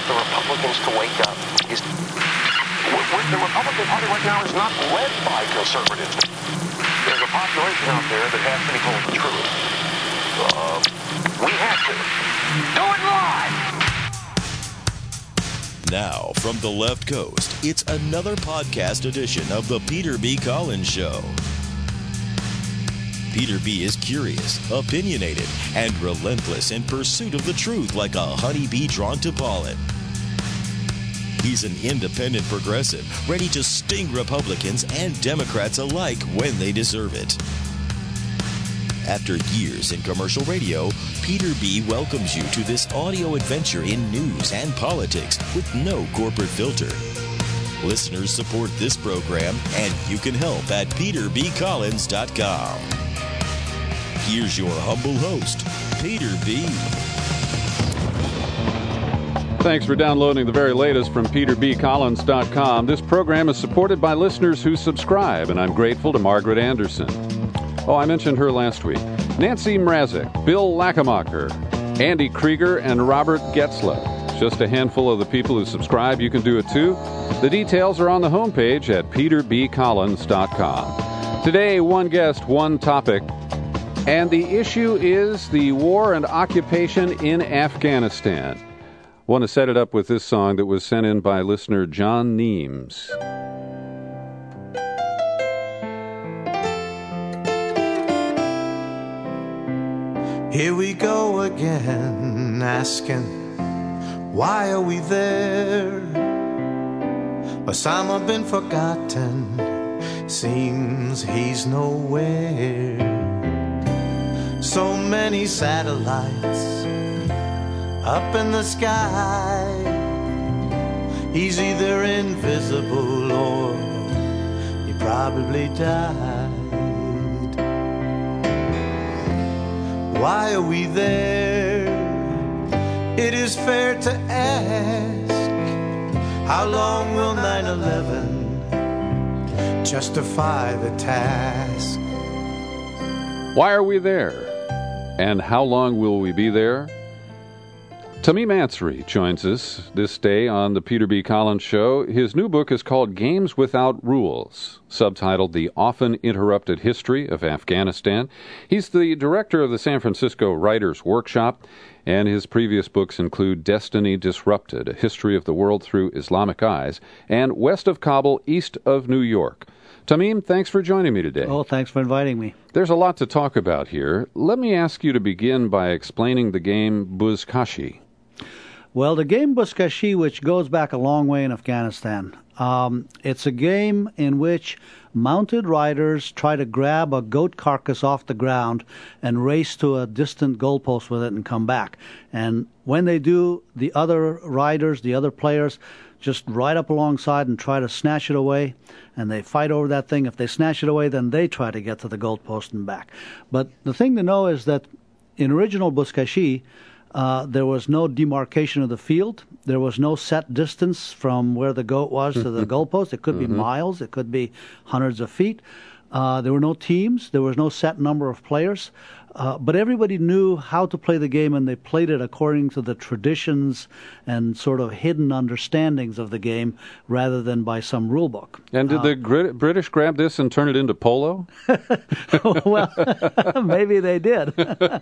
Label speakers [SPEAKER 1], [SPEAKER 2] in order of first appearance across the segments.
[SPEAKER 1] the Republicans to wake up. The Republican Party right now is not led by conservatives. There's a population out there that has to be told the truth. We have to do it live!
[SPEAKER 2] Now, from the left coast, it's another podcast edition of the Peter B. Collins Show. Peter B. is curious, opinionated, and relentless in pursuit of the truth like a honeybee drawn to pollen. He's an independent progressive, ready to sting Republicans and Democrats alike when they deserve it. After years in commercial radio, Peter B. welcomes you to this audio adventure in news and politics with no corporate filter. Listeners support this program, and you can help at peterbcollins.com. Here's your humble host, Peter B.
[SPEAKER 3] Thanks for downloading the very latest from peterbcollins.com. This program is supported by listeners who subscribe, and I'm grateful to Margaret Anderson. Oh, I mentioned her last week. Nancy Mrazek, Bill Lackamocker, Andy Krieger, and Robert Getzla. Just a handful of the people who subscribe. You can do it too. The details are on the homepage at peterbcollins.com. Today, one guest, one topic. And the issue is the war and occupation in Afghanistan. I want to set it up with this song that was sent in by listener John Neems.
[SPEAKER 4] Here we go again, asking, why are we there? Osama been forgotten, seems he's nowhere. So many satellites up in the sky. He's either invisible or he probably died. Why are we there? It is fair to ask, how long will 9/11 justify the task?
[SPEAKER 3] Why are we there? And how long will we be there? Tamim Ansari joins us this day on the Peter B. Collins Show. His new book is called Games Without Rules, subtitled The Often Interrupted History of Afghanistan. He's the director of the San Francisco Writers' Workshop, and his previous books include Destiny Disrupted, A History of the World Through Islamic Eyes, and West of Kabul, East of New York. Tamim, thanks for joining me today.
[SPEAKER 5] Oh, thanks for inviting me.
[SPEAKER 3] There's a lot to talk about here. Let me ask you to begin by explaining the game Buzkashi.
[SPEAKER 5] Well, the game Buzkashi, which goes back a long way in Afghanistan, it's a game in which mounted riders try to grab a goat carcass off the ground and race to a distant goalpost with it and come back. And when they do, the other riders, the other players, just ride up alongside and try to snatch it away, and they fight over that thing. If they snatch it away, then they try to get to the goalpost and back. But the thing to know is that in original Buzkashi, there was no demarcation of the field. There was no set distance from where the goat was to the goalpost. It could be miles. It could be hundreds of feet. There were no teams. There was no set number of players. But everybody knew how to play the game, and they played it according to the traditions and sort of hidden understandings of the game rather than by some rule book.
[SPEAKER 3] And did the British grab this and turn it into polo?
[SPEAKER 5] Well, maybe they did.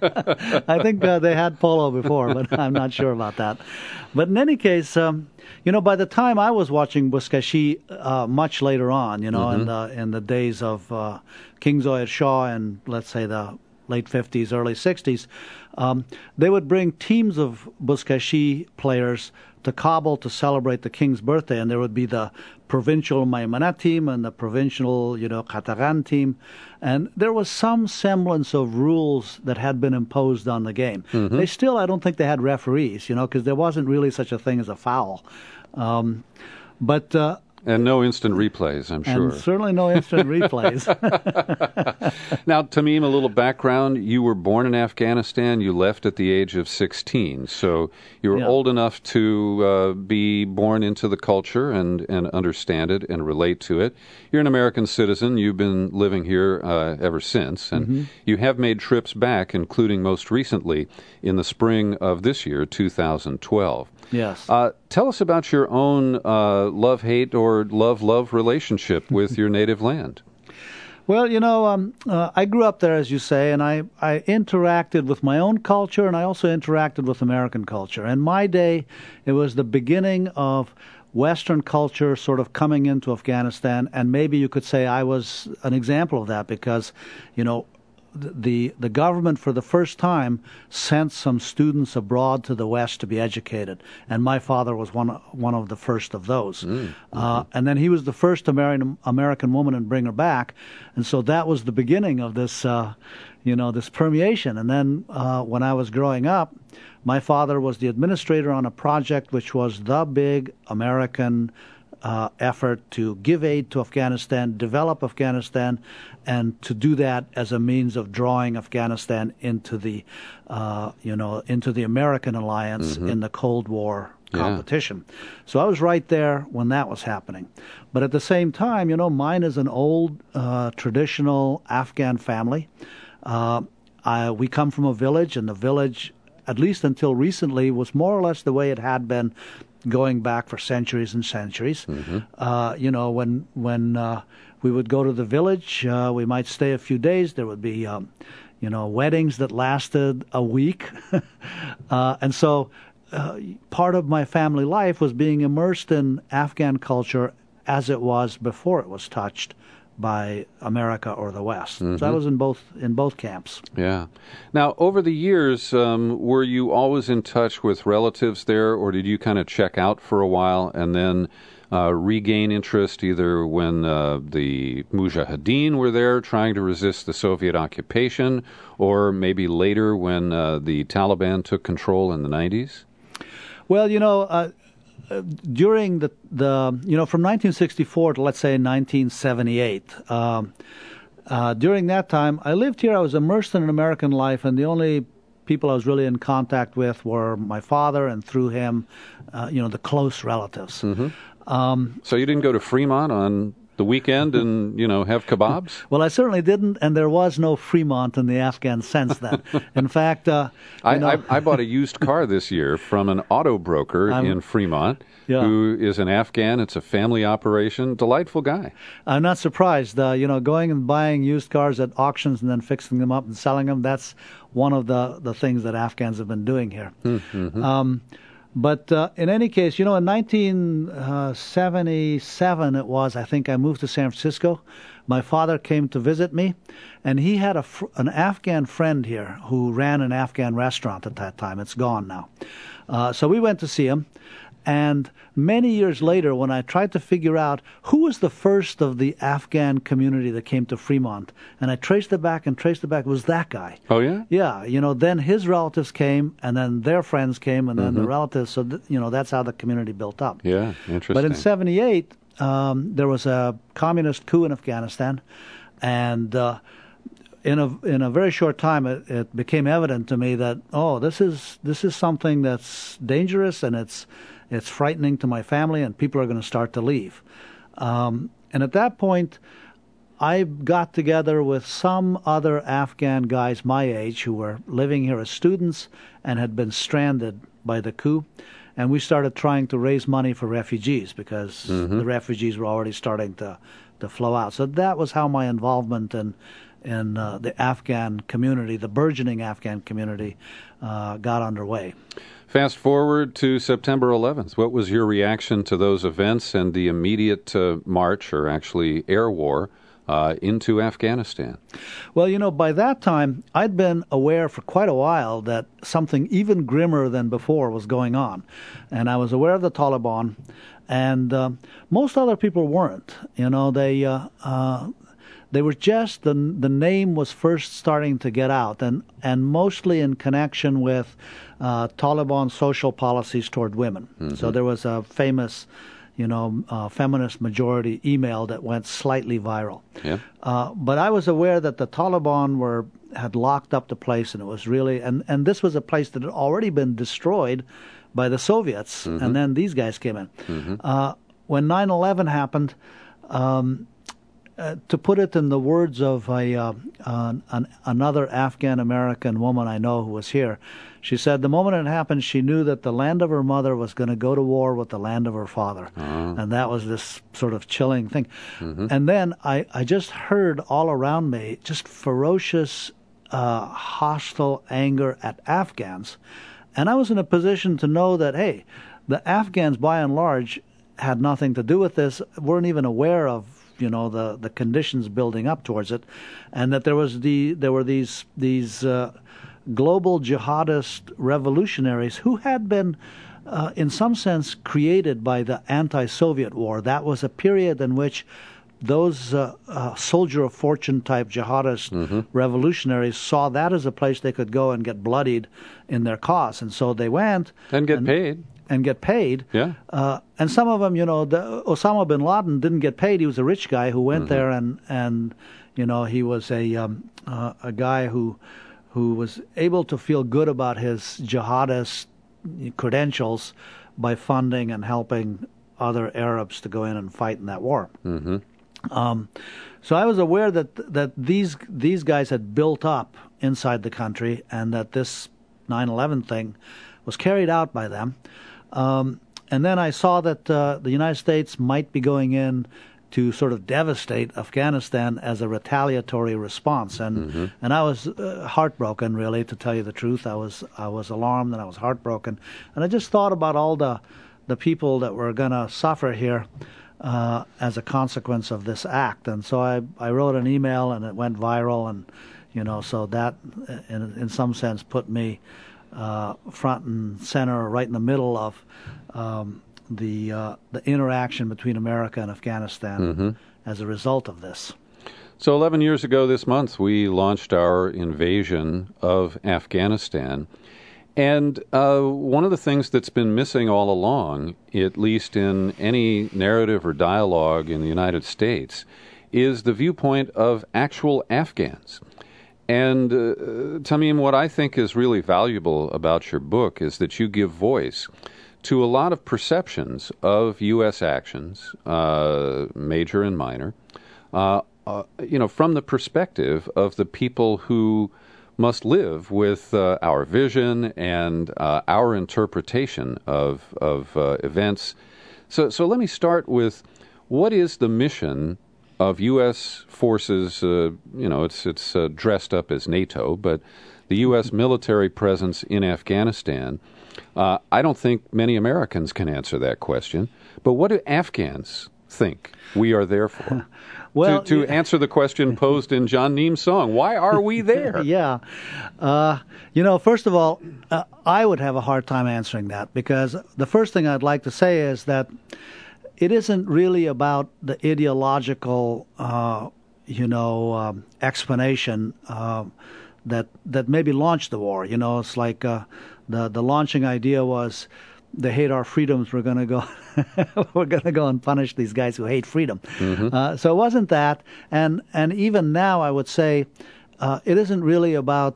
[SPEAKER 5] I think they had polo before, but I'm not sure about that. But in any case, by the time I was watching Buzkashi much later on, in the days of King Zohar Shah and, let's say, the late 50s, early 60s, they would bring teams of Buzkashi players to Kabul to celebrate the king's birthday, and there would be the provincial Maymunat team and the provincial, Qatagan team, and there was some semblance of rules that had been imposed on the game. They still, I don't think they had referees, because there wasn't really such a thing as a foul. But
[SPEAKER 3] And no instant replays, I'm sure.
[SPEAKER 5] And certainly no instant replays.
[SPEAKER 3] Now, Tamim, a little background. You were born in Afghanistan. You left at the age of 16. So you were old enough to be born into the culture and understand it and relate to it. You're an American citizen. You've been living here ever since. And you have made trips back, including most recently in the spring of this year, 2012.
[SPEAKER 5] Yes.
[SPEAKER 3] Tell us about your own love-hate or love-love relationship with your native land.
[SPEAKER 5] Well, I grew up there, as you say, and I interacted with my own culture, and I also interacted with American culture. In my day, it was the beginning of Western culture sort of coming into Afghanistan, and maybe you could say I was an example of that because, the government for the first time sent some students abroad to the West to be educated, and my father was one of the first of those. And then he was the first American woman and bring her back, and so that was the beginning of this, this permeation. And then when I was growing up, my father was the administrator on a project which was the big American effort to give aid to Afghanistan, develop Afghanistan, and to do that as a means of drawing Afghanistan into the, into the American alliance in the Cold War competition. So I was right there when that was happening. But at the same time, mine is an old, traditional Afghan family. We come from a village, and the village, at least until recently, was more or less the way it had been going back for centuries and centuries. When we would go to the village, we might stay a few days. There would be, weddings that lasted a week. And so part of my family life was being immersed in Afghan culture as it was before it was touched by America or the West. So I was in both camps.
[SPEAKER 3] Yeah. Now, over the years, were you always in touch with relatives there, or did you kind of check out for a while and then regain interest either when the Mujahideen were there trying to resist the Soviet occupation, or maybe later when the Taliban took control in the 90s? Well,
[SPEAKER 5] during the from 1964 to, let's say, 1978, during that time, I lived here. I was immersed in an American life, and the only people I was really in contact with were my father, and through him, the close relatives.
[SPEAKER 3] So you didn't go to Fremont on the weekend and, have kebabs?
[SPEAKER 5] Well, I certainly didn't, and there was no Fremont in the Afghan sense then. In fact,
[SPEAKER 3] I bought a used car this year from an auto broker in Fremont who is an Afghan. It's a family operation. Delightful guy. I'm
[SPEAKER 5] not surprised. Going and buying used cars at auctions and then fixing them up and selling them, that's one of the things that Afghans have been doing here. But in any case, in 1977 it was, I think I moved to San Francisco. My father came to visit me, and he had an Afghan friend here who ran an Afghan restaurant at that time. It's gone now. So we went to see him. And many years later, when I tried to figure out who was the first of the Afghan community that came to Fremont, and I traced it back, it was that guy.
[SPEAKER 3] Oh, yeah?
[SPEAKER 5] Yeah. Then his relatives came, and then their friends came, and then the relatives. So, that's how the community built up.
[SPEAKER 3] Yeah, interesting.
[SPEAKER 5] But in 1978, there was a communist coup in Afghanistan, and in a very short time, it became evident to me that, this is something that's dangerous, and it's frightening to my family, and people are going to start to leave. And at that point, I got together with some other Afghan guys my age who were living here as students and had been stranded by the coup, and we started trying to raise money for refugees because the refugees were already starting to flow out. So that was how my involvement in the Afghan community, the burgeoning Afghan community, got underway.
[SPEAKER 3] Fast forward to September 11th. What was your reaction to those events and the immediate march, or actually air war, into Afghanistan?
[SPEAKER 5] Well, by that time, I'd been aware for quite a while that something even grimmer than before was going on. And I was aware of the Taliban, and most other people weren't. They were just, the name was first starting to get out, and mostly in connection with Taliban social policies toward women. So there was a famous, feminist majority email that went slightly viral.
[SPEAKER 3] Yeah.
[SPEAKER 5] But I was aware that the Taliban had locked up the place, and it was really, and this was a place that had already been destroyed by the Soviets, and then these guys came in. When 9/11 happened, to put it in the words of another Afghan-American woman I know who was here, she said the moment it happened, she knew that the land of her mother was going to go to war with the land of her father. And that was this sort of chilling thing. And then I just heard all around me just ferocious, hostile anger at Afghans. And I was in a position to know that, hey, the Afghans, by and large, had nothing to do with this, weren't even aware of the conditions building up towards it, and that there were these global jihadist revolutionaries who had been, in some sense, created by the anti-Soviet war. That was a period in which those soldier of fortune type jihadist revolutionaries saw that as a place they could go and get bloodied in their cause, and so they went
[SPEAKER 3] and get paid.
[SPEAKER 5] And get paid.
[SPEAKER 3] Yeah.
[SPEAKER 5] And some of them, Osama bin Laden didn't get paid. He was a rich guy who went there, and he was a guy who was able to feel good about his jihadist credentials by funding and helping other Arabs to go in and fight in that war. So I was aware that these guys had built up inside the country, and that this 9/11 thing was carried out by them. And then I saw that the United States might be going in to sort of devastate Afghanistan as a retaliatory response, and I was heartbroken, really, to tell you the truth. I was alarmed, and I was heartbroken, and I just thought about all the people that were going to suffer here as a consequence of this act. And so I wrote an email, and it went viral, and so that in some sense put me front and center, right in the middle of the interaction between America and Afghanistan as a result of this.
[SPEAKER 3] So 11 years ago this month, we launched our invasion of Afghanistan. And one of the things that's been missing all along, at least in any narrative or dialogue in the United States, is the viewpoint of actual Afghans. And, Tamim, what I think is really valuable about your book is that you give voice to a lot of perceptions of U.S. actions, major and minor, from the perspective of the people who must live with our vision and our interpretation of events. So let me start with, what is the mission of U.S. forces? It's dressed up as NATO, but the U.S. military presence in Afghanistan. I don't think many Americans can answer that question, but what do Afghans think we are there for?
[SPEAKER 5] Well,
[SPEAKER 3] to answer the question posed in John Neam's song, why are we there?
[SPEAKER 5] Yeah. First of all, I would have a hard time answering that, because the first thing I'd like to say is that it isn't really about the ideological, explanation that maybe launched the war. It's like the launching idea was, they hate our freedoms, we're going to go we're going to go and punish these guys who hate freedom. So it wasn't that, and even now I would say it isn't really about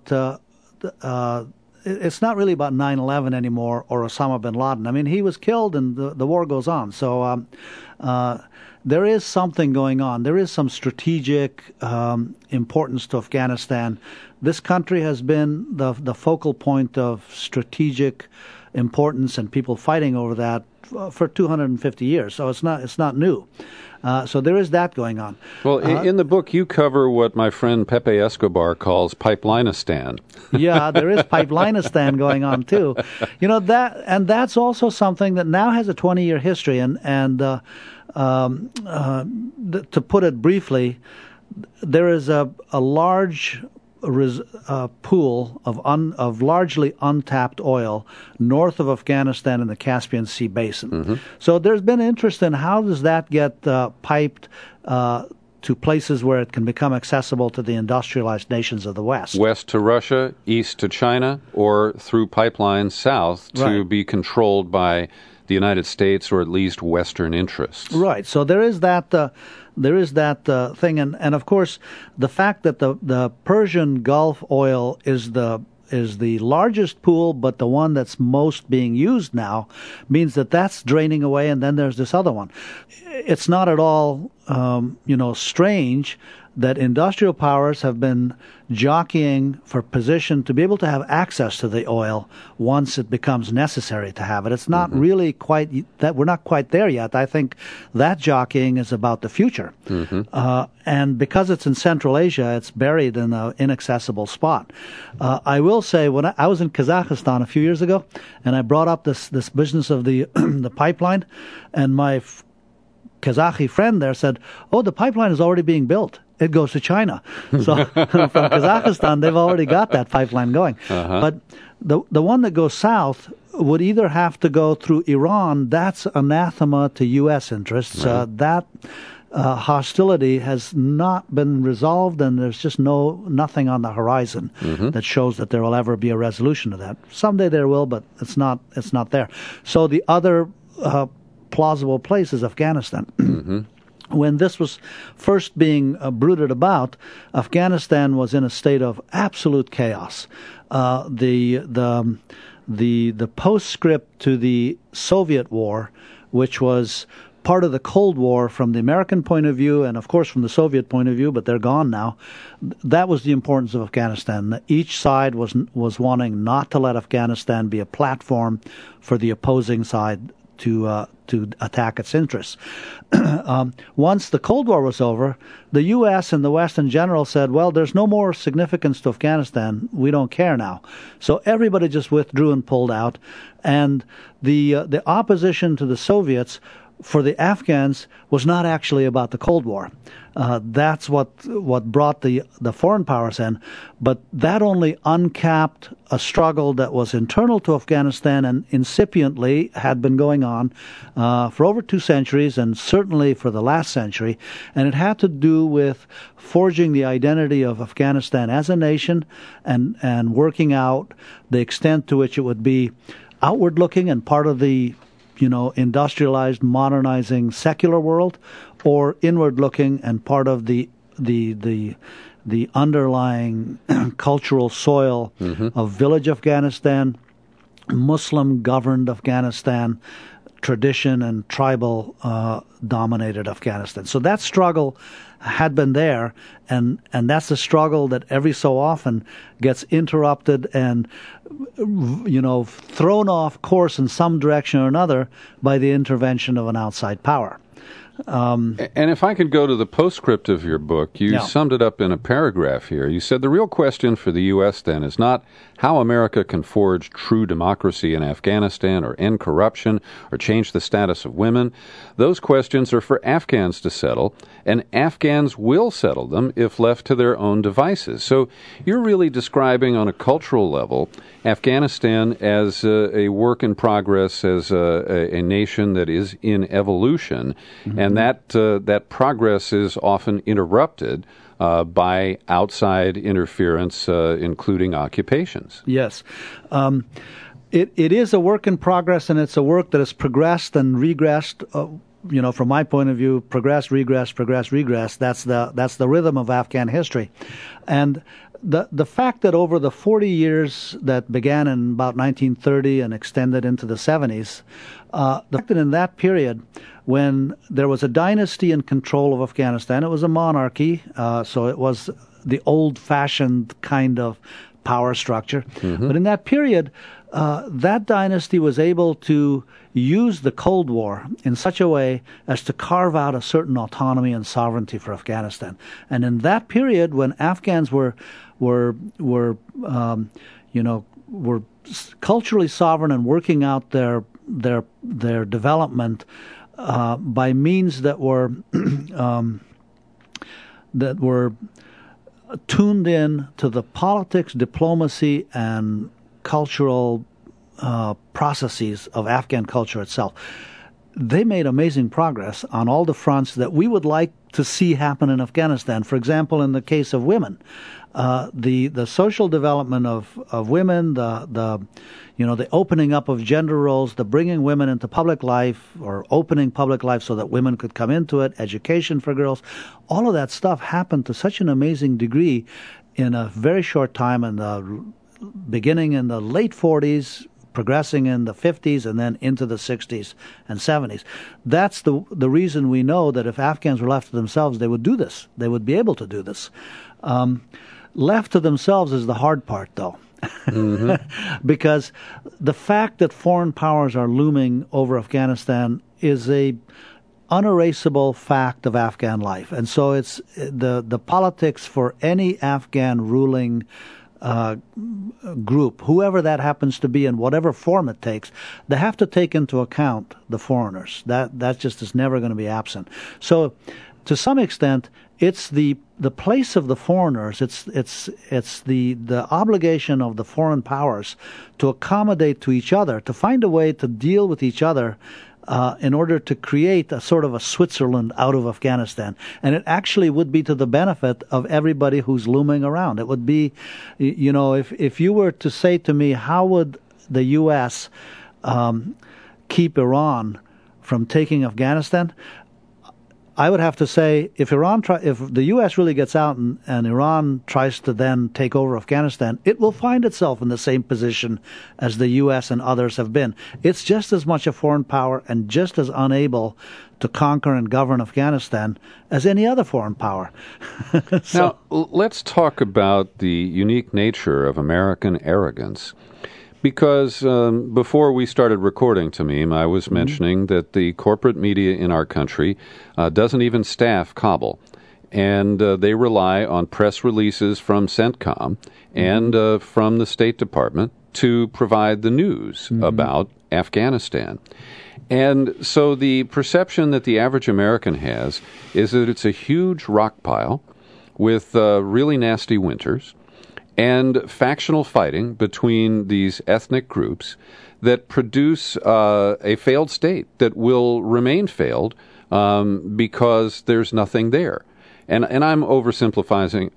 [SPEAKER 5] it's not really about 9/11 anymore or Osama bin Laden. I mean, he was killed, and the war goes on. So there is something going on. There is some strategic importance to Afghanistan. This country has been the focal point of strategic importance and people fighting over that for 250 years. So it's not new. So there is that going on.
[SPEAKER 3] Well, in the book, you cover what my friend Pepe Escobar calls Pipelineistan.
[SPEAKER 5] Yeah, there is Pipelineistan going on too. That's also something that now has a 20-year history. And to put it briefly, there is a large pool of largely untapped oil north of Afghanistan in the Caspian Sea basin. So there's been interest in how does that get piped to places where it can become accessible to the industrialized nations of the West.
[SPEAKER 3] West to Russia, east to China, or through pipelines south to be controlled by the United States or at least Western interests.
[SPEAKER 5] Right. So there is that. Thing, and of course, the fact that the Persian Gulf oil is the largest pool, but the one that's most being used now, means that that's draining away, and then there's this other one. It's not at all, strange that industrial powers have been jockeying for position to be able to have access to the oil once it becomes necessary to have it. It's not really quite that, we're not quite there yet. I think that jockeying is about the future. And because it's in Central Asia, it's buried in an inaccessible spot. I will say, when I was in Kazakhstan a few years ago, and I brought up this business of the the pipeline, and my Kazakh friend there said, "Oh, the pipeline is already being built. It goes to China." So from Kazakhstan, they've already got that pipeline going. But the one that goes south would either have to go through Iran. That's anathema to U.S. interests. That hostility has not been resolved, and there's just nothing on the horizon that shows that there will ever be a resolution to that. Someday there will, but it's not there. So the other plausible place is Afghanistan. When this was first being brooded about, Afghanistan was in a state of absolute chaos. The postscript to the Soviet war, which was part of the Cold War from the American point of view, and of course from the Soviet point of view, but they're gone now. That was the importance of Afghanistan. Each side was wanting not to let Afghanistan be a platform for the opposing side to attack its interests. Once the Cold War was over, the U.S. and the West in general said, well, there's no more significance to Afghanistan. We don't care now. So everybody just withdrew and pulled out. And the opposition to the Soviets for the Afghans was not actually about the Cold War. That's what brought the foreign powers in, but that only uncapped a struggle that was internal to Afghanistan and incipiently had been going on for over 2 centuries, and certainly for the last century, and it had to do with forging the identity of Afghanistan as a nation and working out the extent to which it would be outward-looking and part of the industrialized, modernizing secular world, or inward-looking and part of the underlying cultural soil of village Afghanistan, Muslim-governed Afghanistan, tradition and tribal dominated Afghanistan. So that struggle had been there, and that's a struggle that every so often gets interrupted and thrown off course in some direction or another by the intervention of an outside power.
[SPEAKER 3] And if I could go to the postscript of your book, you summed it up in a paragraph here. You said the real question for the U.S. then is not how America can forge true democracy in Afghanistan or end corruption or change the status of women. Those questions are for Afghans to settle, and Afghans will settle them if left to their own devices. So you're really describing on a cultural level Afghanistan as a work in progress, as a nation that is in evolution, and that progress is often interrupted by outside interference, including occupations. Yes.
[SPEAKER 5] It is a work in progress, and it's a work that has progressed and regressed. From my point of view, progress, regress, progress, regress. That's the rhythm of Afghan history, and the fact that over the 40 years that began in about 1930 and extended into the 70s, the fact that in that period, when there was a dynasty in control of Afghanistan, it was a monarchy, so it was the old-fashioned kind of power structure. But in that period, that dynasty was able to use the Cold War in such a way as to carve out a certain autonomy and sovereignty for Afghanistan. And in that period, when Afghans were culturally sovereign and working out their development by means that were tuned in to the politics, diplomacy, and cultural processes of Afghan culture itself. they made amazing progress on all the fronts that we would like to see happen in Afghanistan. For example, in the case of women, the social development of women, the opening up of gender roles, the bringing women into public life or opening public life so that women could come into it, education for girls, all of that stuff happened to such an amazing degree in a very short time, beginning in the late 40s, progressing in the 50s, and then into the 60s and 70s. That's the reason we know that if Afghans were left to themselves, they would do this. They would be able to do this. Left to themselves is the hard part, though. Mm-hmm. Because the fact that foreign powers are looming over Afghanistan is a unerasable fact of Afghan life. And so it's the politics for any Afghan ruling group, whoever that happens to be in whatever form it takes, they have to take into account the foreigners. That just is never going to be absent. So to some extent, it's the place of the foreigners. It's the obligation of the foreign powers to accommodate to each other, to find a way to deal with each other in order to create a sort of a Switzerland out of Afghanistan. And it actually would be to the benefit of everybody who's looming around. It would be, if you were to say to me, how would the U.S. Keep Iran from taking Afghanistan? I would have to say, if the U.S. really gets out and Iran tries to then take over Afghanistan, it will find itself in the same position as the U.S. and others have been. It's just as much a foreign power and just as unable to conquer and govern Afghanistan as any other foreign power.
[SPEAKER 3] Now, let's talk about the unique nature of American arrogance. Because before we started recording, Tamim, I was mentioning that the corporate media in our country doesn't even staff Kabul. And they rely on press releases from CENTCOM and from the State Department to provide the news about Afghanistan. And so the perception that the average American has is that it's a huge rock pile with really nasty winters and factional fighting between these ethnic groups that produce a failed state that will remain failed because there's nothing there. And I'm oversimplifying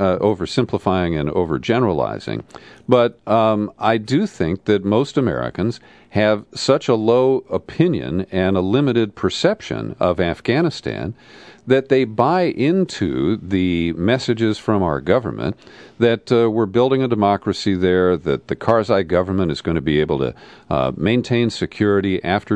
[SPEAKER 3] and overgeneralizing, but I do think that most Americans have such a low opinion and a limited perception of Afghanistan that they buy into the messages from our government that we're building a democracy there, that the Karzai government is going to be able to maintain security after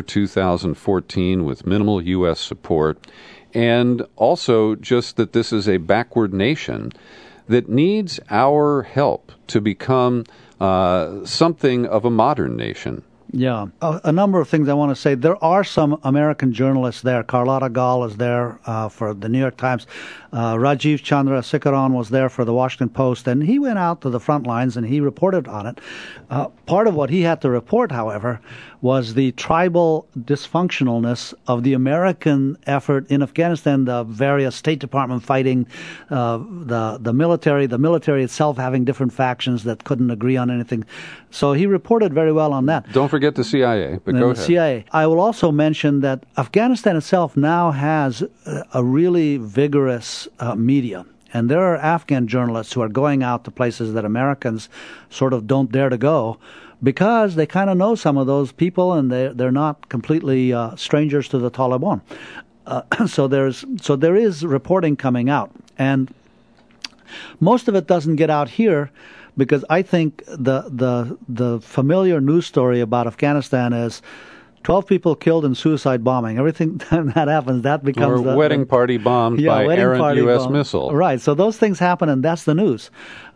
[SPEAKER 3] 2014 with minimal U.S. support, and also just that this is a backward nation that needs our help to become something of a modern nation.
[SPEAKER 5] Yeah, a number of things I want to say. There are some American journalists there. Carlotta Gall is there for the New York Times. Rajiv Chandra Sikaran was there for the Washington Post, and he went out to the front lines and he reported on it. Part of what he had to report, however, was the tribal dysfunctionalness of the American effort in Afghanistan, the various State Department fighting, the military itself having different factions that couldn't agree on anything. So he reported very well on that.
[SPEAKER 3] Don't forget the CIA, but go ahead.
[SPEAKER 5] The CIA. I will also mention that Afghanistan itself now has a really vigorous media. And there are Afghan journalists who are going out to places that Americans sort of don't dare to go because they kind of know some of those people and they're not completely strangers to the Taliban. So there is reporting coming out. And most of it doesn't get out here because I think the familiar news story about Afghanistan is 12 people killed in suicide bombing. Everything that happens, that becomes
[SPEAKER 3] or wedding party bombed by errant U.S. missile.
[SPEAKER 5] Right. So those things happen, and that's the news.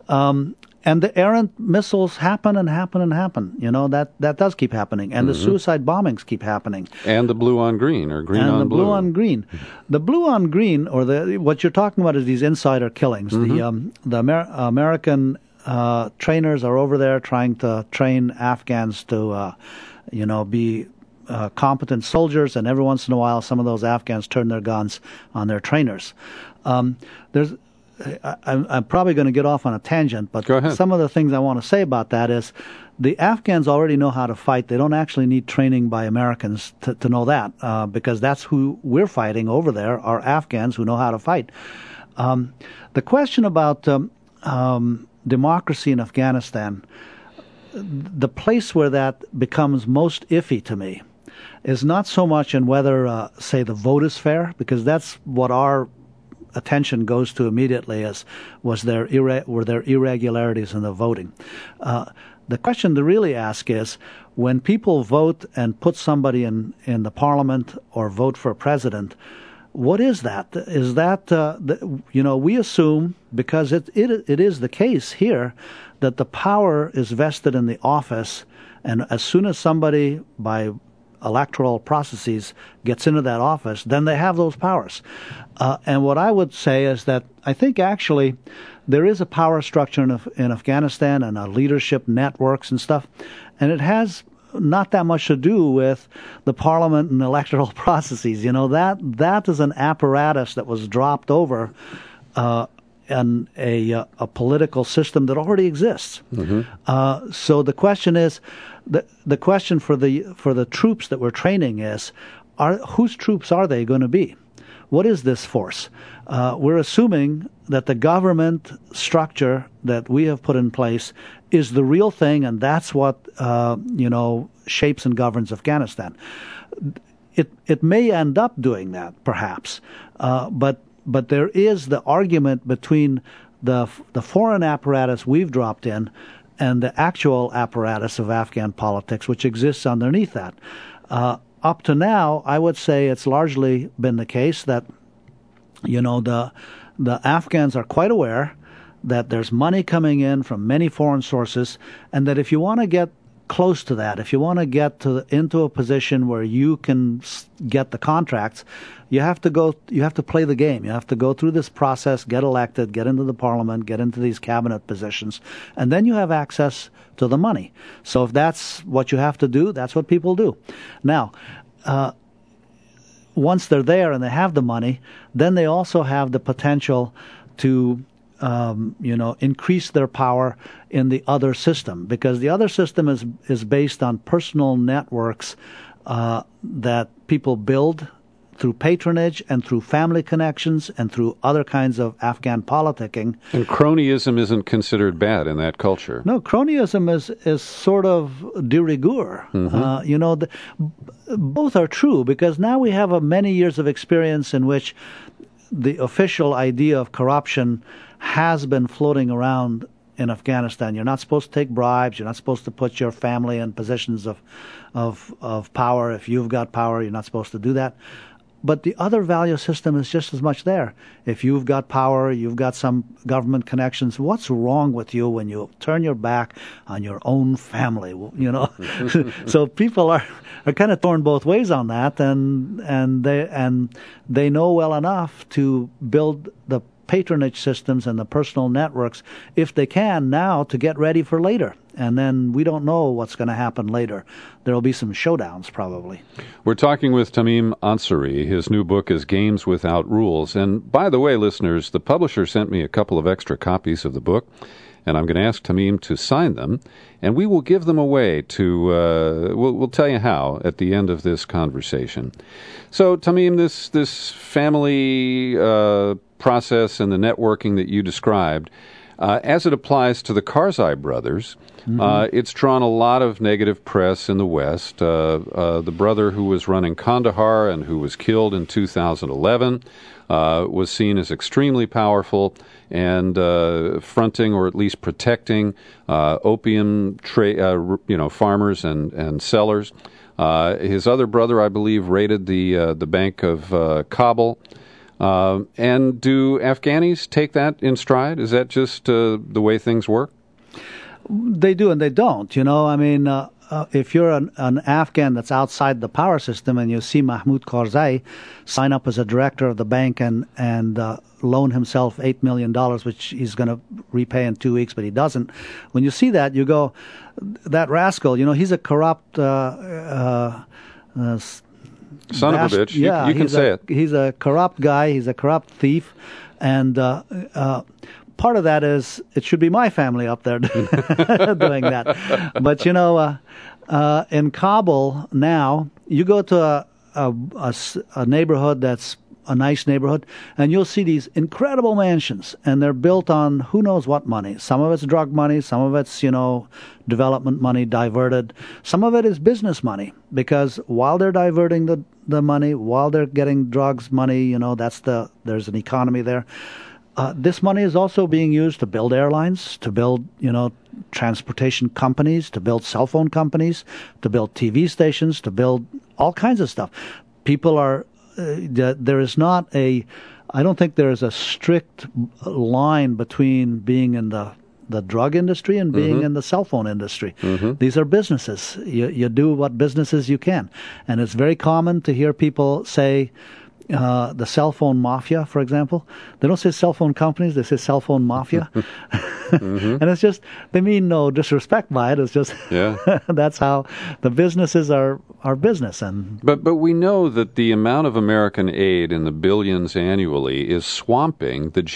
[SPEAKER 5] And the errant missiles happen and happen and happen. You know, that does keep happening. And the suicide bombings keep happening.
[SPEAKER 3] And the blue on green or green on blue.
[SPEAKER 5] And the blue on green. The blue on green, or what you're talking about is these insider killings. The American trainers are over there trying to train Afghans to, be competent soldiers, and every once in a while some of those Afghans turn their guns on their trainers. I'm probably going to get off on a tangent, but
[SPEAKER 3] Go ahead.
[SPEAKER 5] some of the things I want to say about that is the Afghans already know how to fight. They don't actually need training by Americans to know that, because that's who we're fighting over there, are Afghans who know how to fight. The question about democracy in Afghanistan, the place where that becomes most iffy to me is not so much in whether, say, the vote is fair, because that's what our attention goes to immediately, as were there irregularities in the voting. The question to really ask is, when people vote and put somebody in the parliament or vote for a president, what is that? Is that, we assume, because it is the case here, that the power is vested in the office, and as soon as somebody, by electoral processes, gets into that office, then they have those powers. And what I would say is that I think actually there is a power structure in Afghanistan and a leadership networks and stuff, and it has not that much to do with the parliament and electoral processes. That is an apparatus that was dropped over and a political system that already exists. Mm-hmm. So the question is, the question for the troops that we're training is, whose troops are they going to be? What is this force? We're assuming that the government structure that we have put in place is the real thing, and that's what shapes and governs Afghanistan. It may end up doing that, perhaps, but there is the argument between the foreign apparatus we've dropped in and the actual apparatus of Afghan politics, which exists underneath that. Up to now, I would say it's largely been the case that, the Afghans are quite aware that there's money coming in from many foreign sources, and that if you want to get close to that, if you want to get into a position where you can get the contracts, you have to play the game. You have to go through this process, get elected, get into the parliament, get into these cabinet positions, and then you have access to the money. So if that's what you have to do, that's what people do. Now, once they're there and they have the money, then they also have the potential to increase their power in the other system, because the other system is based on personal networks that people build through patronage and through family connections and through other kinds of Afghan politicking.
[SPEAKER 3] And cronyism isn't considered bad in that culture.
[SPEAKER 5] No, cronyism is sort of de rigueur. Mm-hmm. Both are true, because now we have many years of experience in which the official idea of corruption has been floating around in Afghanistan. You're not supposed to take bribes. You're not supposed to put your family in positions of power. If you've got power, you're not supposed to do that. But the other value system is just as much there. If you've got power, you've got some government connections, what's wrong with you when you turn your back on your own family? So people are kind of torn both ways on that, and they know well enough to build the patronage systems and the personal networks, if they can now, to get ready for later. And then we don't know what's going to happen later. There will be some showdowns, probably.
[SPEAKER 3] We're talking with Tamim Ansari. His new book is Games Without Rules. And by the way, listeners, the publisher sent me a couple of extra copies of the book, and I'm going to ask Tamim to sign them, and we will give them away to, we'll tell you how at the end of this conversation. So, Tamim, this family process and the networking that you described, as it applies to the Karzai brothers, mm-hmm. It's drawn a lot of negative press in the West. The brother who was running Kandahar and who was killed in 2011 was seen as extremely powerful and fronting, or at least protecting, opium farmers and sellers. His other brother, I believe, raided the Bank of Kabul. And do Afghanis take that in stride? Is that just the way things work?
[SPEAKER 5] They do and they don't. If you're an Afghan that's outside the power system and you see Mahmoud Karzai sign up as a director of the bank and loan himself $8 million, which he's going to repay in 2 weeks, but he doesn't. When you see that, you go, that rascal, he's a corrupt
[SPEAKER 3] Son of a bitch.
[SPEAKER 5] Yeah,
[SPEAKER 3] you can say it.
[SPEAKER 5] He's a corrupt guy. He's a corrupt thief. And part of that is it should be my family up there doing that. But, in Kabul now, you go to a neighborhood that's a nice neighborhood, and you'll see these incredible mansions, and they're built on who knows what money. Some of it's drug money, some of it's, development money diverted. Some of it is business money, because while they're diverting the money, while they're getting drugs money, there's an economy there. This money is also being used to build airlines, to build, transportation companies, to build cell phone companies, to build TV stations, to build all kinds of stuff. People are there is not I don't think there is a strict line between being in the drug industry and being in the cell phone industry. These are businesses. You do what businesses you can. And it's very common to hear people say, the cell phone mafia, for example. They don't say cell phone companies, they say cell phone mafia. And it's just, they mean no disrespect by it. It's just, that's how the businesses are business.
[SPEAKER 3] But we know that the amount of American aid in the billions annually is swamping the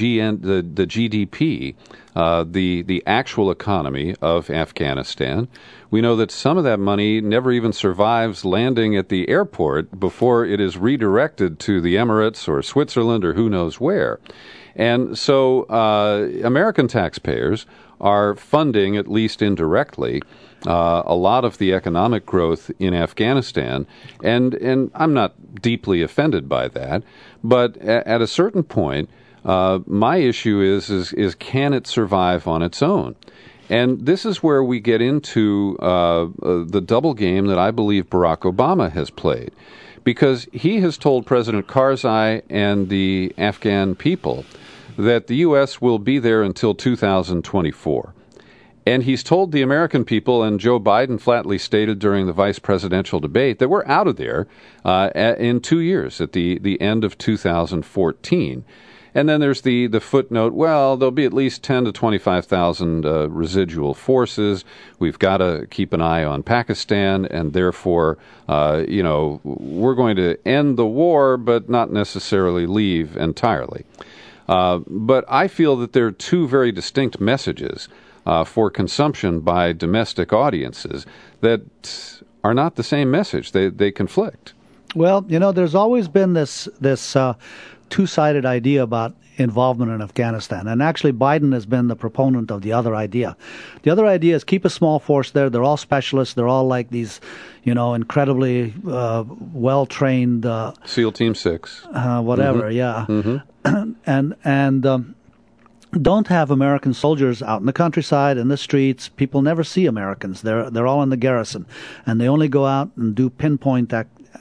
[SPEAKER 3] GDP, the actual economy of Afghanistan. We know that some of that money never even survives landing at the airport before it is redirected to the Emirates or Switzerland or who knows where. And so American taxpayers are funding, at least indirectly, a lot of the economic growth in Afghanistan. And I'm not deeply offended by that. But at a certain point, my issue is can it survive on its own? And this is where we get into the double game that I believe Barack Obama has played. Because he has told President Karzai and the Afghan people that the U.S. will be there until 2024. And he's told the American people, and Joe Biden flatly stated during the vice presidential debate, that we're out of there in 2 years, at the end of 2014. And then there's the footnote, well, there'll be at least 10 to 25,000 residual forces. We've got to keep an eye on Pakistan, and therefore, we're going to end the war, but not necessarily leave entirely. But I feel that there are two very distinct messages for consumption by domestic audiences that are not the same message. They conflict.
[SPEAKER 5] Well, there's always been this two-sided idea about involvement in Afghanistan. And actually, Biden has been the proponent of the other idea. The other idea is keep a small force there. They're all specialists. They're all like these, incredibly well-trained...
[SPEAKER 3] SEAL Team 6.
[SPEAKER 5] Whatever, yeah. And don't have American soldiers out in the countryside, in the streets. People never see Americans. They're all in the garrison. And they only go out and do pinpoint,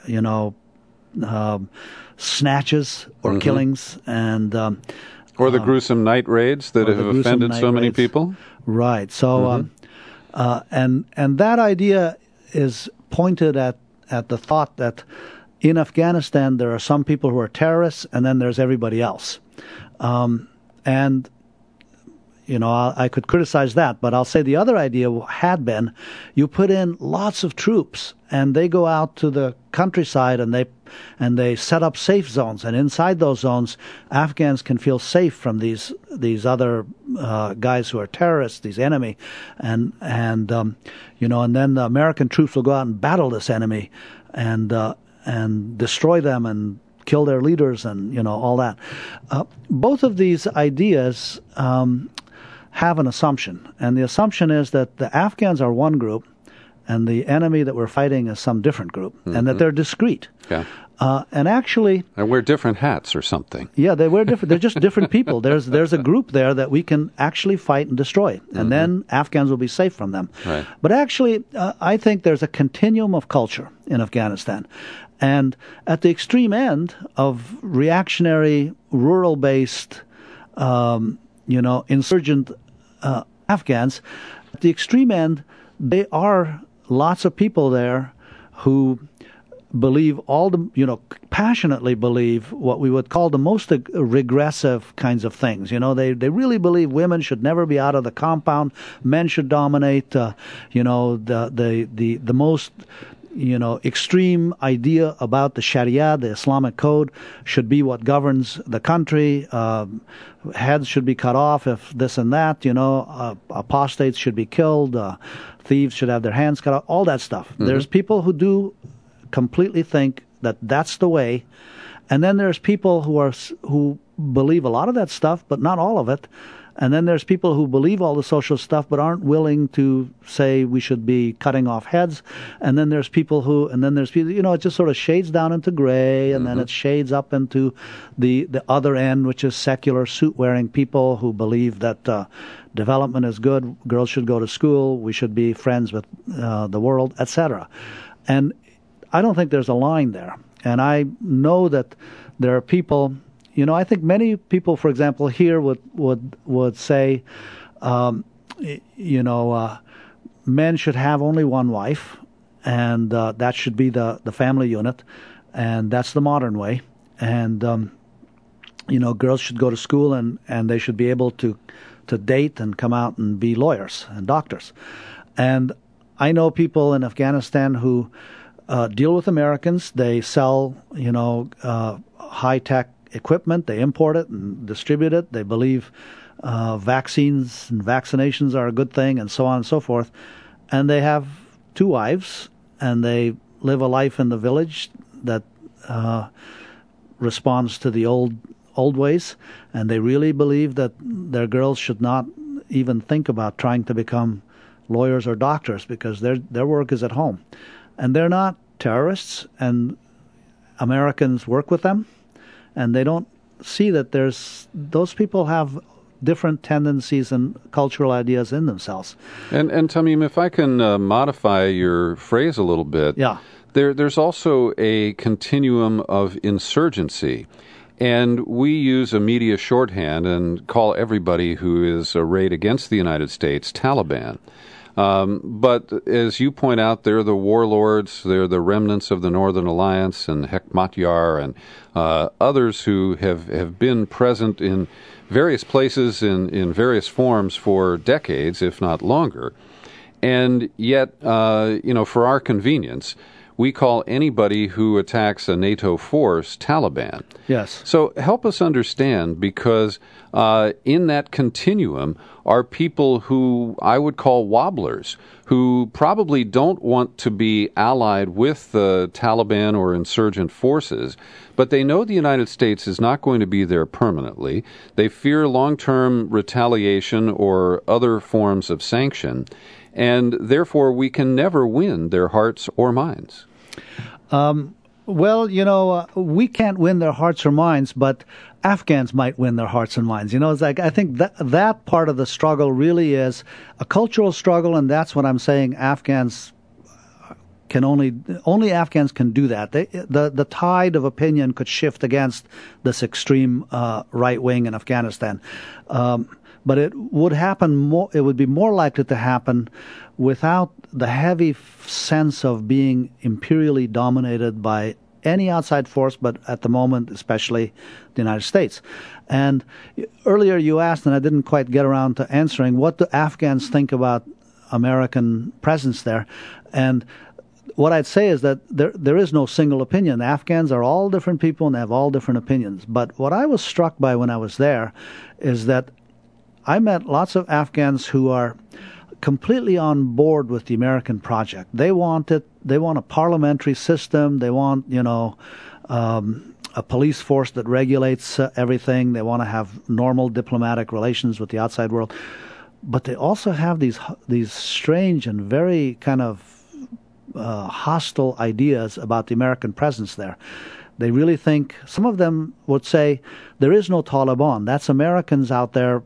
[SPEAKER 5] snatches or killings, and
[SPEAKER 3] or the gruesome night raids that have offended so many people.
[SPEAKER 5] Right. So, and that idea is pointed at the thought that in Afghanistan there are some people who are terrorists, and then there's everybody else. And I could criticize that, but I'll say the other idea had been you put in lots of troops, and they go out to the countryside, and they set up safe zones, and inside those zones, Afghans can feel safe from these other guys who are terrorists, these enemy, and then the American troops will go out and battle this enemy, and destroy them and kill their leaders, and all that. Both of these ideas have an assumption, and the assumption is that the Afghans are one group, and the enemy that we're fighting is some different group, and that they're discrete.
[SPEAKER 3] Yeah.
[SPEAKER 5] And actually,
[SPEAKER 3] they wear different hats or something.
[SPEAKER 5] Yeah, they wear different. They're just different people. There's a group there that we can actually fight and destroy, and then Afghans will be safe from them.
[SPEAKER 3] Right.
[SPEAKER 5] But actually, I think there's a continuum of culture in Afghanistan, and at the extreme end of reactionary, rural-based, insurgent Afghans, at the extreme end, there are lots of people there who believe passionately believe what we would call the most regressive kinds of things. They really believe women should never be out of the compound, men should dominate, the most extreme idea about the Sharia, the Islamic code, should be what governs the country. Heads should be cut off if this and that. Apostates should be killed. Thieves should have their hands cut off. All that stuff. Mm-hmm. There's people who do completely think that that's the way, and then there's people who believe a lot of that stuff, but not all of it. And then there's people who believe all the social stuff but aren't willing to say we should be cutting off heads. And then there's people it just sort of shades down into gray, and then it shades up into the other end, which is secular suit-wearing people who believe that development is good, girls should go to school, we should be friends with the world, etc. And I don't think there's a line there. And I know that there are people... I think many people, for example, here would say, men should have only one wife, and that should be the family unit, and that's the modern way. And girls should go to school, and they should be able to date and come out and be lawyers and doctors. And I know people in Afghanistan who deal with Americans. They sell, high-tech equipment, they import it and distribute it. They believe vaccines and vaccinations are a good thing, and so on and so forth. And they have 2 wives, and they live a life in the village that responds to the old ways. And they really believe that their girls should not even think about trying to become lawyers or doctors, because their work is at home. And they're not terrorists, and Americans work with them. And they don't see that those people have different tendencies and cultural ideas in themselves.
[SPEAKER 3] And Tamim, if I can modify your phrase a little bit,
[SPEAKER 5] yeah.
[SPEAKER 3] There's also a continuum of insurgency. And we use a media shorthand and call everybody who is arrayed against the United States Taliban. But as you point out, they're the warlords, they're the remnants of the Northern Alliance and Hekmatyar and others who have been present in various places in various forms for decades, if not longer. And yet, for our convenience, we call anybody who attacks a NATO force Taliban.
[SPEAKER 5] Yes.
[SPEAKER 3] So help us understand, because in that continuum are people who I would call wobblers, who probably don't want to be allied with the Taliban or insurgent forces, but they know the United States is not going to be there permanently. They fear long-term retaliation or other forms of sanction, and therefore we can never win their hearts or minds.
[SPEAKER 5] We can't win their hearts or minds, but Afghans might win their hearts and minds. It's like, I think that part of the struggle really is a cultural struggle, and that's what I'm saying. Afghans can only Afghans can do that. The tide of opinion could shift against this extreme right wing in Afghanistan, but it would happen more. It would be more likely to happen without the heavy sense of being imperially dominated by any outside force, but at the moment, especially the United States. And earlier you asked, and I didn't quite get around to answering, what do Afghans think about American presence there? And what I'd say is that there is no single opinion. Afghans are all different people and have all different opinions. But what I was struck by when I was there is that I met lots of Afghans who are completely on board with the American project. They want it. They want a parliamentary system. They want, a police force that regulates everything. They want to have normal diplomatic relations with the outside world. But they also have these strange and very kind of hostile ideas about the American presence there. They really think, some of them would say, there is no Taliban. That's Americans out there,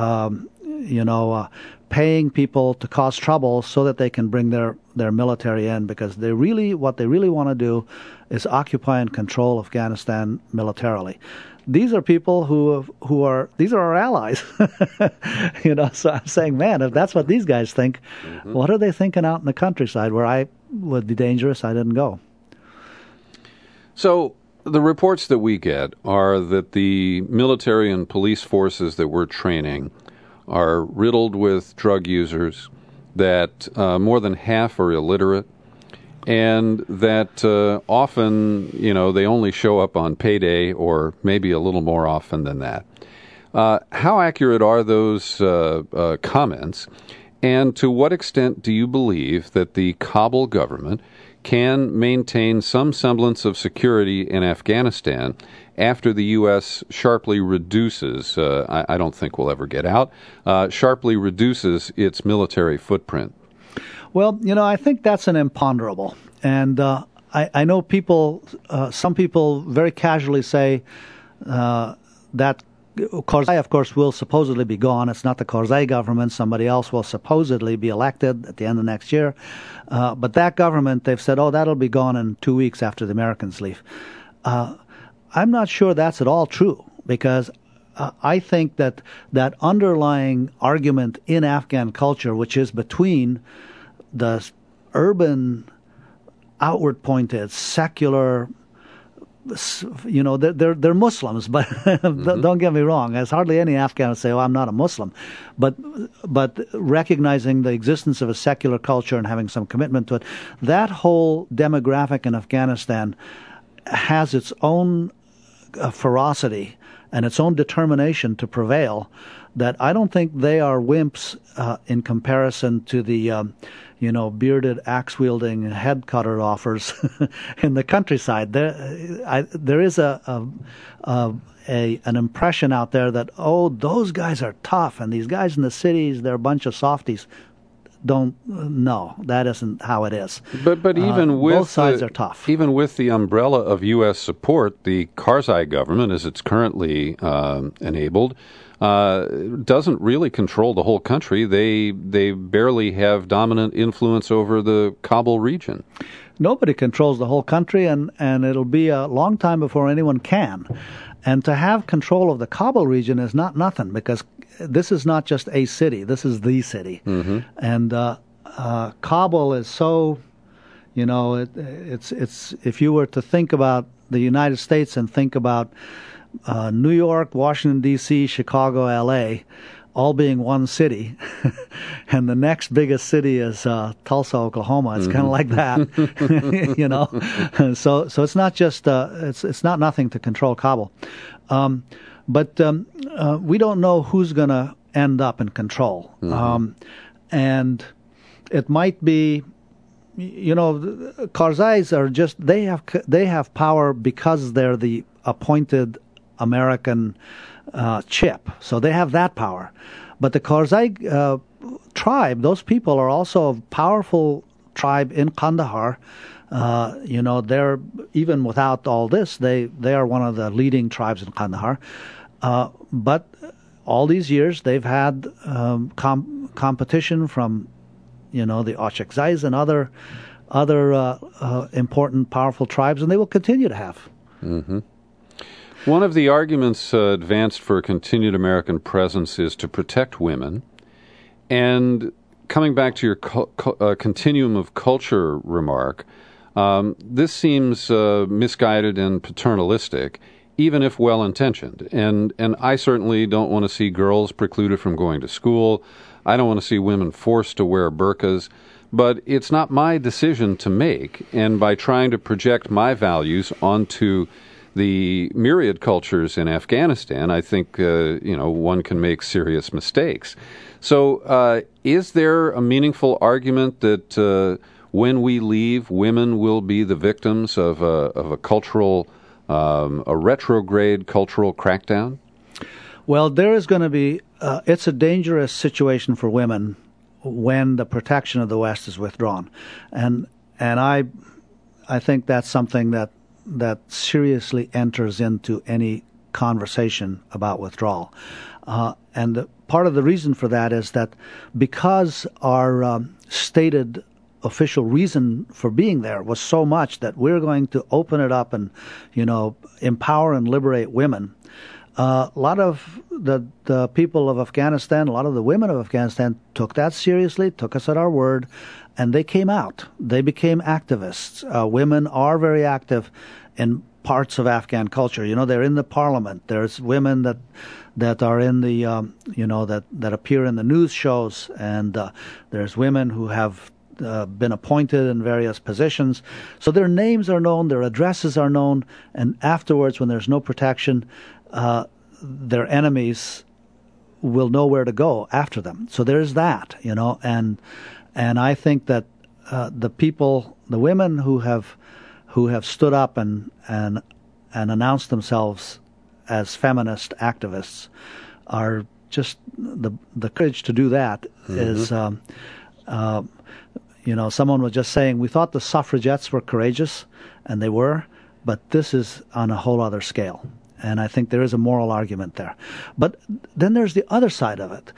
[SPEAKER 5] paying people to cause trouble so that they can bring their military in, because what they really want to do is occupy and control Afghanistan militarily. These are people these are our allies. So I'm saying, man, if that's what these guys think, what are they thinking out in the countryside where I would be dangerous? I didn't go.
[SPEAKER 3] So the reports that we get are that the military and police forces that we're training are riddled with drug users, that more than half are illiterate, and that often, they only show up on payday or maybe a little more often than that. How accurate are those comments, and to what extent do you believe that the Kabul government can maintain some semblance of security in Afghanistan after the U.S. sharply reduces, I don't think we'll ever get out, sharply reduces its military footprint?
[SPEAKER 5] Well, I think that's an imponderable. And I know some people very casually say that Karzai, of course, will supposedly be gone. It's not the Karzai government. Somebody else will supposedly be elected at the end of next year. But that government, they've said, that'll be gone in 2 weeks after the Americans leave. I'm not sure that's at all true, because I think that underlying argument in Afghan culture, which is between the urban, outward-pointed, secular, they're Muslims, but don't get me wrong. There's hardly any Afghan who say, I'm not a Muslim. But recognizing the existence of a secular culture and having some commitment to it, that whole demographic in Afghanistan has its own ferocity and its own determination to prevail, that I don't think they are wimps in comparison to the bearded, axe-wielding, head-cutter-offers in the countryside. There is an impression out there that, those guys are tough, and these guys in the cities, they're a bunch of softies. No, that isn't how it is.
[SPEAKER 3] But even with
[SPEAKER 5] both sides are tough.
[SPEAKER 3] Even with the umbrella of U.S. support, the Karzai government, as it's currently enabled, doesn't really control the whole country. They barely have dominant influence over the Kabul region.
[SPEAKER 5] Nobody controls the whole country, and it'll be a long time before anyone can. And to have control of the Kabul region is not nothing, because this is not just a city. This is the city. Mm-hmm. And Kabul is so, it's if you were to think about the United States and think about New York, Washington, D.C., Chicago, L.A., all being one city, and the next biggest city is Tulsa, Oklahoma. It's kind of like that, So it's not just it's not nothing to control Kabul, but we don't know who's going to end up in control, and it might be, Karzais are just they have power because they're the appointed American chip, so they have that power. But the Karzai tribe, those people are also a powerful tribe in Kandahar. They're, even without all this, they are one of the leading tribes in Kandahar. But all these years they've had competition from, the Oshakzais and other important, powerful tribes, and they will continue to have.
[SPEAKER 3] Mm-hmm. One of the arguments advanced for a continued American presence is to protect women. And coming back to your continuum of culture remark, this seems misguided and paternalistic, even if well-intentioned. And I certainly don't want to see girls precluded from going to school. I don't want to see women forced to wear burqas. But it's not my decision to make. And by trying to project my values onto the myriad cultures in Afghanistan, I think, one can make serious mistakes. So is there a meaningful argument that when we leave, women will be the victims of a cultural, a retrograde cultural crackdown?
[SPEAKER 5] Well, there is going to be, it's a dangerous situation for women when the protection of the West is withdrawn. And I think that's something that seriously enters into any conversation about withdrawal. And part of the reason for that is that because our stated official reason for being there was so much that we're going to open it up and, empower and liberate women, a lot of the people of Afghanistan, a lot of the women of Afghanistan took that seriously, took us at our word, and they came out. They became activists. Women are very active in parts of Afghan culture. They're in the parliament. There's women that are in the, that appear in the news shows, and there's women who have been appointed in various positions. So their names are known, their addresses are known, and afterwards, when there's no protection, their enemies will know where to go after them. So there's that, and I think that the people, the women who have stood up and announced themselves as feminist activists are just the courage to do that is. Someone was just saying, we thought the suffragettes were courageous, and they were, but this is on a whole other scale. And I think there is a moral argument there. But then there's the other side of it.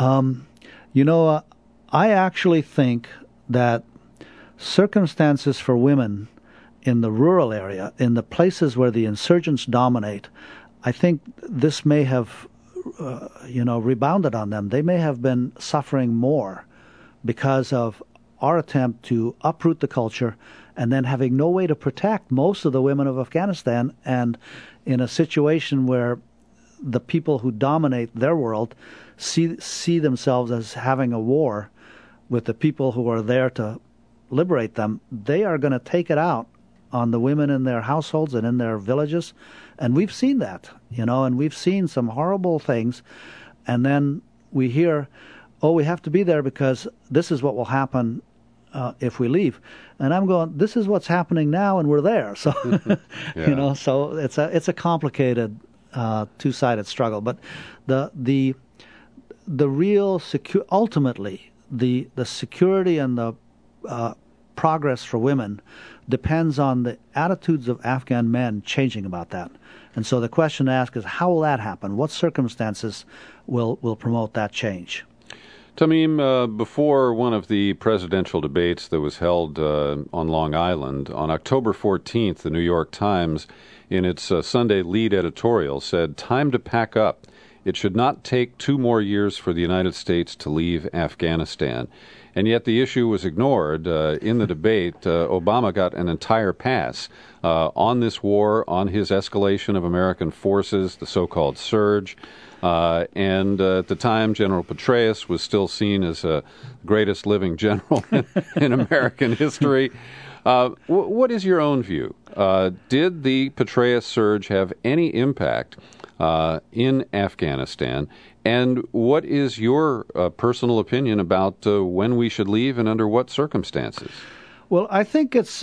[SPEAKER 5] I actually think that circumstances for women in the rural area, in the places where the insurgents dominate, I think this may have, rebounded on them. They may have been suffering more because of our attempt to uproot the culture and then having no way to protect most of the women of Afghanistan, and in a situation where the people who dominate their world see themselves as having a war with the people who are there to liberate them, they are going to take it out on the women in their households and in their villages. And we've seen that, and we've seen some horrible things. And then we hear, we have to be there because this is what will happen if we leave. And I'm going, this is what's happening now, and we're there. So,
[SPEAKER 3] Yeah.
[SPEAKER 5] So it's a complicated two-sided struggle. But the real ultimately the security and the progress for women depends on the attitudes of Afghan men changing about that. And so the question to ask is, how will that happen? What circumstances will promote that change?
[SPEAKER 3] Tamim, before one of the presidential debates that was held on Long Island, on October 14th, the New York Times, in its Sunday lead editorial, said, "Time to pack up. It should not take 2 more years for the United States to leave Afghanistan." And yet the issue was ignored. In the debate, Obama got an entire pass on this war, on his escalation of American forces, the so-called surge. And at the time, General Petraeus was still seen as the greatest living general in American history. What is your own view? Did the Petraeus surge have any impact in Afghanistan? And what is your personal opinion about when we should leave and under what circumstances?
[SPEAKER 5] Well, I think it's.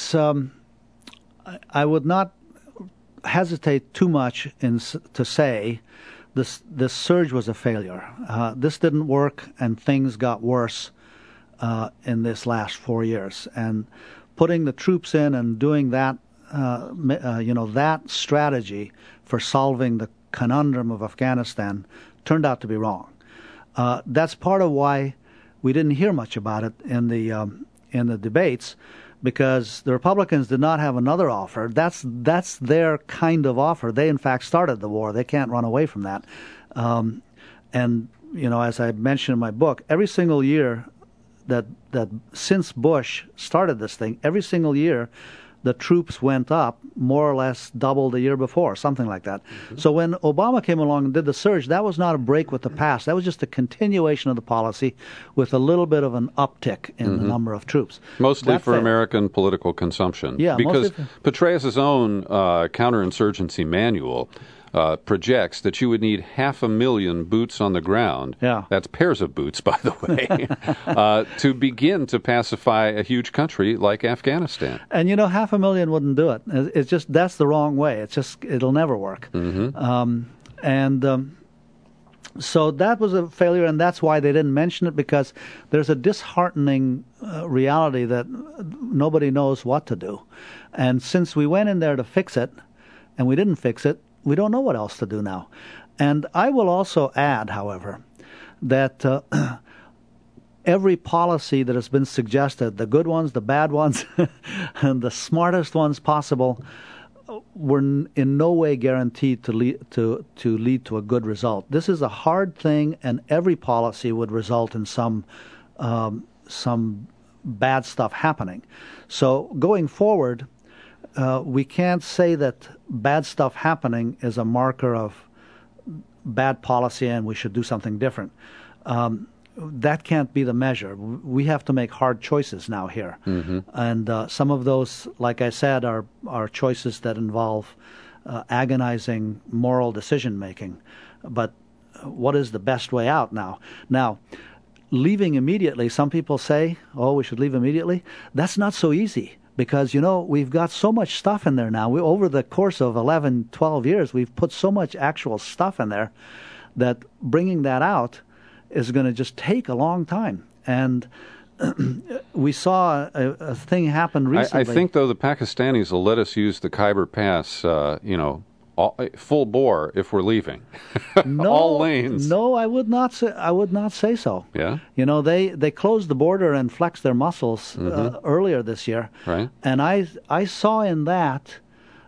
[SPEAKER 5] I would not hesitate too much to say this surge was a failure. This didn't work, and things got worse in this last 4 years. And putting the troops in and doing that, that strategy for solving the conundrum of Afghanistan turned out to be wrong. That's part of why we didn't hear much about it in the debates, because the Republicans did not have another offer. That's their kind of offer. They, in fact, started the war. They can't run away from that. And, as I mentioned in my book, every single year that since Bush started this thing, every single year the troops went up more or less double the year before, something like that. Mm-hmm. So when Obama came along and did the surge, that was not a break with the past. That was just a continuation of the policy with a little bit of an uptick in the number of troops.
[SPEAKER 3] Mostly
[SPEAKER 5] that
[SPEAKER 3] for
[SPEAKER 5] failed.
[SPEAKER 3] American political consumption.
[SPEAKER 5] Yeah,
[SPEAKER 3] because Petraeus' own counterinsurgency manual projects that you would need 500,000 boots on the ground.
[SPEAKER 5] Yeah.
[SPEAKER 3] That's pairs of boots, by the way, to begin to pacify a huge country like Afghanistan.
[SPEAKER 5] And 500,000 wouldn't do it. It's just, that's the wrong way. It'll never work. So that was a failure, and that's why they didn't mention it, because there's a disheartening reality that nobody knows what to do. And since we went in there to fix it, and we didn't fix it, we don't know what else to do now. And I will also add, however, that every policy that has been suggested, the good ones, the bad ones, and the smartest ones possible, were in no way guaranteed to lead to a good result. This is a hard thing, and every policy would result in some bad stuff happening. So going forward, we can't say that bad stuff happening is a marker of bad policy and we should do something different. that can't be the measure. We have to make hard choices now here. And some of those, like I said, are choices that involve agonizing moral decision-making. But what is the best way out now? Now, leaving immediately, some people say, oh, we should leave immediately. That's not so easy because, we've got so much stuff in there now. Over the course of 11, 12 years, we've put so much actual stuff in there that bringing that out is going to just take a long time. And we saw a thing happen recently.
[SPEAKER 3] I think, though, the Pakistanis will let us use the Khyber Pass, full bore if we're leaving. All lanes.
[SPEAKER 5] No, I would not say so.
[SPEAKER 3] Yeah.
[SPEAKER 5] They closed the border and flexed their muscles earlier this year.
[SPEAKER 3] Right.
[SPEAKER 5] And I saw in that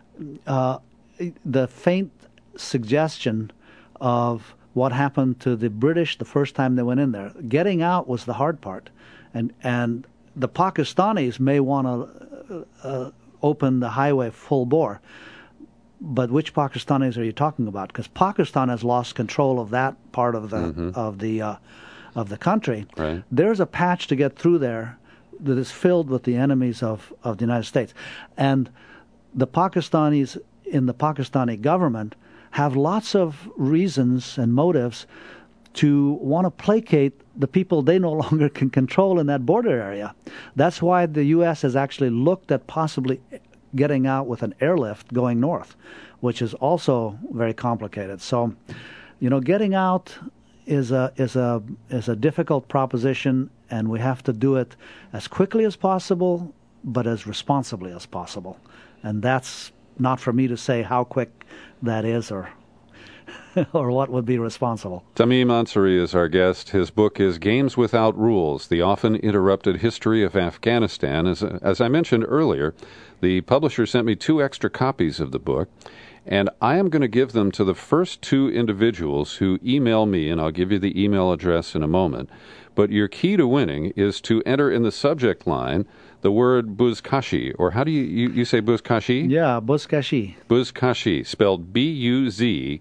[SPEAKER 5] the faint suggestion of what happened to the British the first time they went in there. Getting out was the hard part. And the Pakistanis may want to open the highway full bore. But which Pakistanis are you talking about? Because Pakistan has lost control of that part of the of the country.
[SPEAKER 3] Right.
[SPEAKER 5] There's a patch to get through there that is filled with the enemies of the United States, and the Pakistanis in the Pakistani government have lots of reasons and motives to want to placate the people they no longer can control in that border area. That's why the U.S. has actually looked at possibly getting out with an airlift going north, which is also very complicated. So, getting out is a difficult proposition, and we have to do it as quickly as possible, but as responsibly as possible. And that's not for me to say how quick that is or what would be responsible.
[SPEAKER 3] Tamim Ansari is our guest. His book is Games Without Rules, The Often Interrupted History of Afghanistan. As I mentioned earlier, the publisher sent me 2 extra copies of the book, and I am going to give them to the first 2 individuals who email me, and I'll give you the email address in a moment. But your key to winning is to enter in the subject line the word Buzkashi, or how do you say Buzkashi?
[SPEAKER 5] Yeah, Buzkashi.
[SPEAKER 3] Buzkashi, spelled Buzkashi.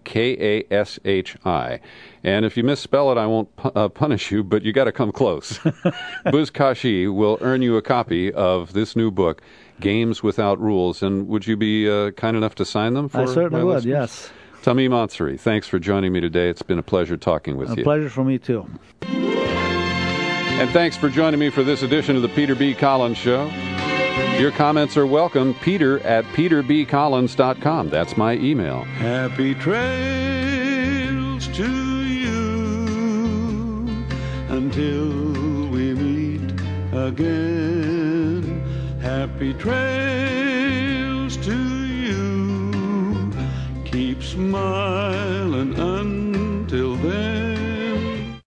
[SPEAKER 3] And if you misspell it, I won't punish you, but you got to come close. Buzkashi will earn you a copy of this new book, Games Without Rules. And would you be kind enough to sign them for
[SPEAKER 5] I certainly would,
[SPEAKER 3] listeners?
[SPEAKER 5] yes.
[SPEAKER 3] Tamim Ansari, thanks for joining me today. It's been a pleasure talking with you.
[SPEAKER 5] A pleasure for me, too.
[SPEAKER 3] And thanks for joining me for this edition of the Peter B. Collins Show. Your comments are welcome. peter@peterbcollins.com. That's my email.
[SPEAKER 4] Happy trails to you until we meet again. Happy trails to you. Keep smiling